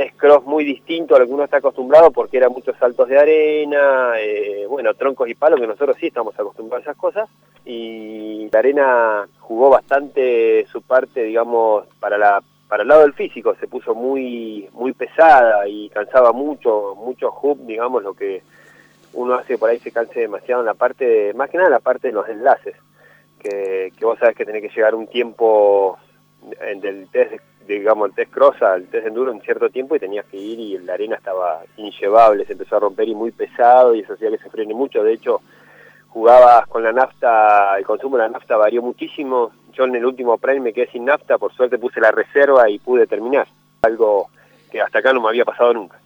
test cross muy distinto a lo que uno está acostumbrado, porque eran muchos saltos de arena, bueno, troncos y palos, que nosotros sí estamos acostumbrados a esas cosas, y la arena jugó bastante su parte, digamos, para el lado del físico. Se puso muy pesada y cansaba mucho hub, digamos, lo que uno hace por ahí se canse demasiado en la parte, más que nada en la parte de los enlaces, que vos sabés que tenés que llegar un tiempo del test, digamos, el test cross al test enduro en cierto tiempo, y tenías que ir y la arena estaba inllevable, se empezó a romper y muy pesado, y eso hacía que se frene mucho. De hecho, jugabas con la nafta, el consumo de la nafta varió muchísimo. Yo en el último Prime me quedé sin nafta, por suerte puse la reserva y pude terminar, algo que hasta acá no me había pasado nunca.